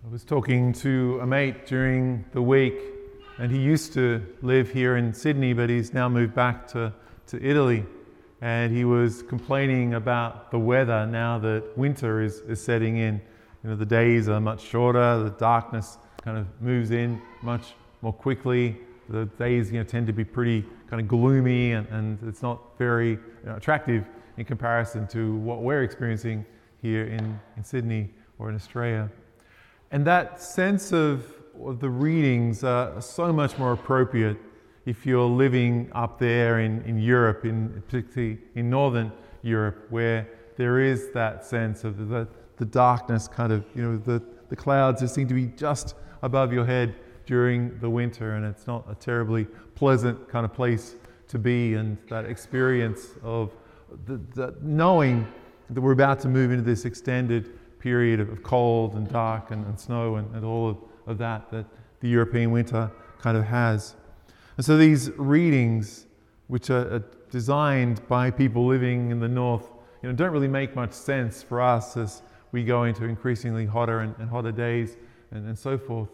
I was talking to a mate during the week, and he used to live here in Sydney, but he's now moved back to Italy. And he was complaining about the weather now that winter is setting in. You know, the days are much shorter, the darkness kind of moves in much more quickly. The days tend to be pretty kind of gloomy, and it's not very attractive in comparison to what we're experiencing here in Sydney or in Australia. And that sense of the readings are so much more appropriate if you're living up there in Europe, particularly in Northern Europe, where there is that sense of the darkness kind of, the clouds just seem to be just above your head during the winter, and it's not a terribly pleasant kind of place to be, and that experience of the knowing that we're about to move into this extended period of cold and dark and snow and all of that the European winter kind of has. And so these readings, which are designed by people living in the north, don't really make much sense for us as we go into increasingly hotter and hotter days and so forth.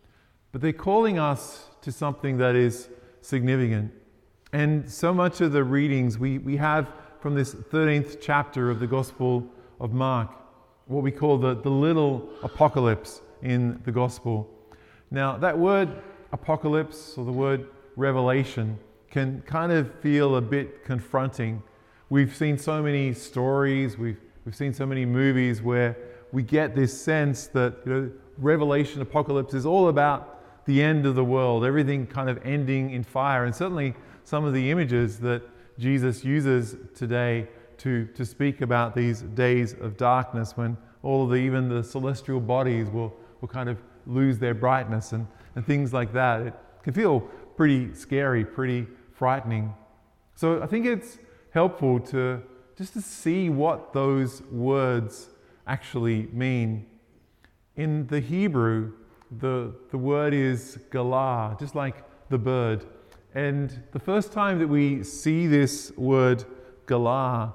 But they're calling us to something that is significant. And so much of the readings we have from this 13th chapter of the Gospel of Mark, what we call the little apocalypse in the Gospel. Now, that word apocalypse, or the word revelation, can kind of feel a bit confronting. We've seen so many stories, we've seen so many movies where we get this sense that Revelation, apocalypse is all about the end of the world, everything kind of ending in fire. And certainly some of the images that Jesus uses today to speak about these days of darkness, when all of even the celestial bodies will kind of lose their brightness and things like that. It can feel pretty scary, pretty frightening. So I think it's helpful to see what those words actually mean. In the Hebrew, the word is galah, just like the bird. And the first time that we see this word galah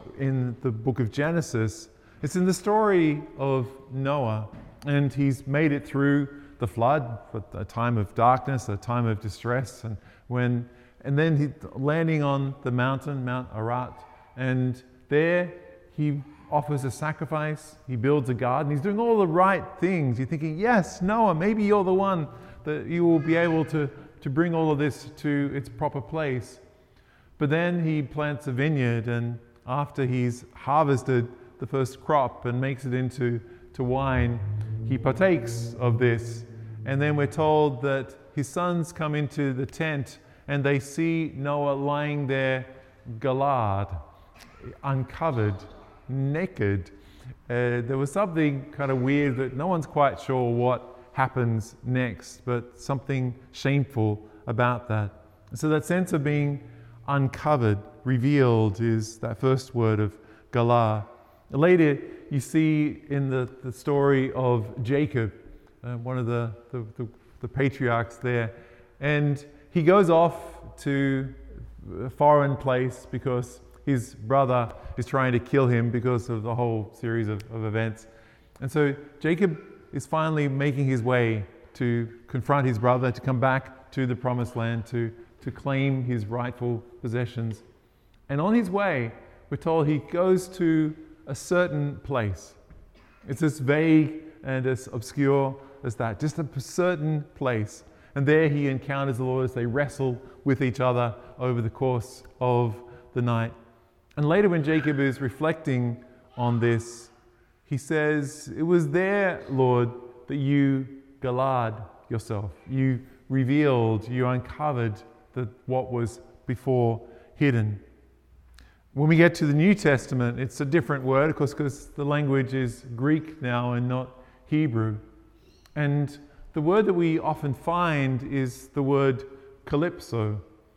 in the book of Genesis, it's in the story of Noah, and he's made it through the flood, a time of darkness, a time of distress, and then he landing on the mountain, Mount Ararat, and there he offers a sacrifice, he builds a garden, he's doing all the right things. You're thinking, yes, Noah, maybe you're the one that you will be able to bring all of this to its proper place. But then he plants a vineyard, and after he's harvested the first crop and makes it into wine, he partakes of this. And then we're told that his sons come into the tent and they see Noah lying there, galad, uncovered, naked. There was something kind of weird that no one's quite sure what happens next, but something shameful about that. So that sense of being uncovered, revealed, is that first word of galah. Later, you see in the story of Jacob, one of the patriarchs there, and he goes off to a foreign place because his brother is trying to kill him because of the whole series of events. And so Jacob is finally making his way to confront his brother, to come back to the promised land, to claim his rightful possessions. And on his way, we're told he goes to a certain place. It's as vague and as obscure as that, just a certain place. And there he encounters the Lord as they wrestle with each other over the course of the night. And later, when Jacob is reflecting on this, he says, "It was there, Lord, that you galad yourself. You revealed, you uncovered what was before hidden." When we get to the New Testament, it's a different word, of course, because the language is Greek now and not Hebrew. And the word that we often find is the word calypso.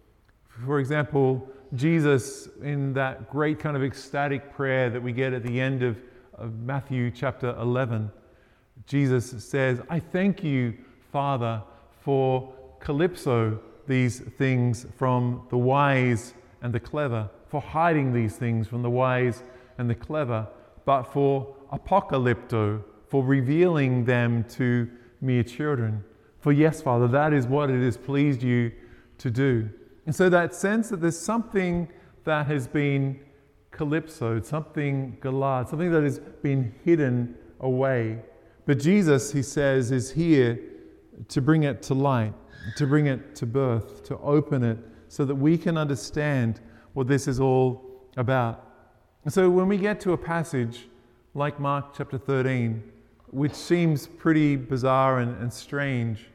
For example, Jesus, in that great kind of ecstatic prayer that we get at the end of Matthew chapter 11, Jesus says, "I thank you, Father, for calypso these things from the wise and the clever, for hiding these things from the wise and the clever, but for apocalypto for revealing them to mere children. For yes, Father, that is what it has pleased you to do. And so that sense that there's something that has been calypsoed, something galad, something that has been hidden away. But Jesus, he says, is here to bring it to light, to bring it to birth, to open it so that we can understand what this is all about. And so when we get to a passage like Mark chapter 13, which seems pretty bizarre and strange,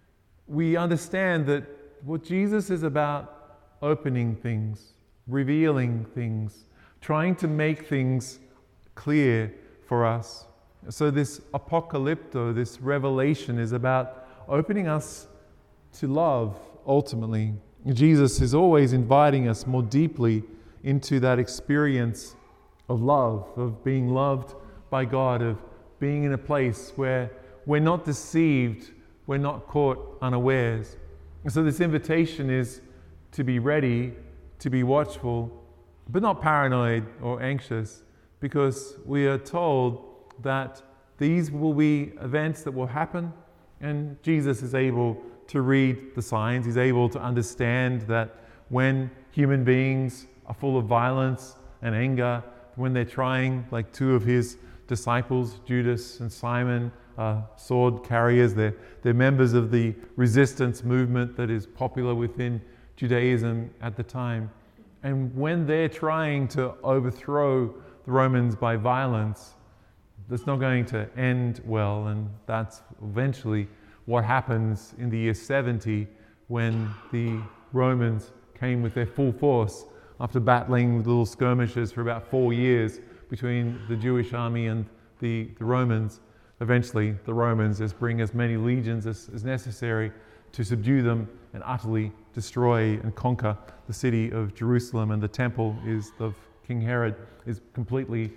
we understand that what Jesus is about opening things, revealing things, trying to make things clear for us. So this apocalypto, this revelation, is about opening us to love, ultimately. Jesus is always inviting us more deeply into that experience of love, of being loved by God, of being in a place where we're not deceived, we're not caught unawares. And so this invitation is to be ready, to be watchful, but not paranoid or anxious, because we are told that these will be events that will happen, and Jesus is able to read the signs. He's able to understand that when human beings are full of violence and anger, when they're trying, like two of his disciples, Judas and Simon, sword carriers, they're members of the resistance movement that is popular within Judaism at the time. And when they're trying to overthrow the Romans by violence, that's not going to end well, and that's eventually what happens in the year 70 when the Romans came with their full force after battling with little skirmishes for about 4 years between the Jewish army and the Romans. Eventually, the Romans just bring as many legions as necessary to subdue them and utterly destroy and conquer the city of Jerusalem. And the temple of King Herod is completely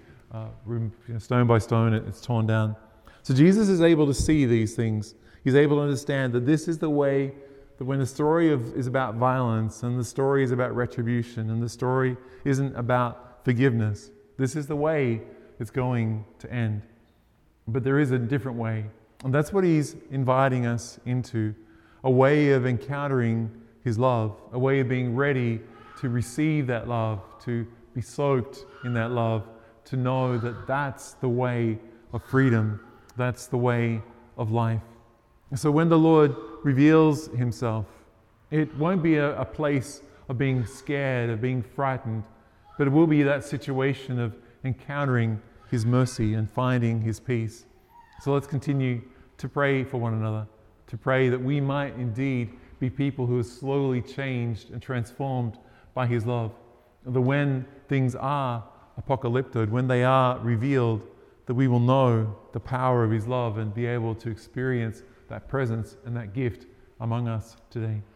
stone by stone, it's torn down. So Jesus is able to see these things. He's able to understand that this is the way that when the story is about violence, and the story is about retribution, and the story isn't about forgiveness, this is the way it's going to end. But there is a different way. And that's what he's inviting us into, a way of encountering his love, a way of being ready to receive that love, to be soaked in that love, to know that that's the way of freedom, that's the way of life. So when the Lord reveals himself, it won't be a place of being scared, of being frightened, but it will be that situation of encountering his mercy and finding his peace. So let's continue to pray for one another, to pray that we might indeed be people who are slowly changed and transformed by his love. That when things are apocalyptoed, when they are revealed, that we will know the power of his love and be able to experience that presence and that gift among us today.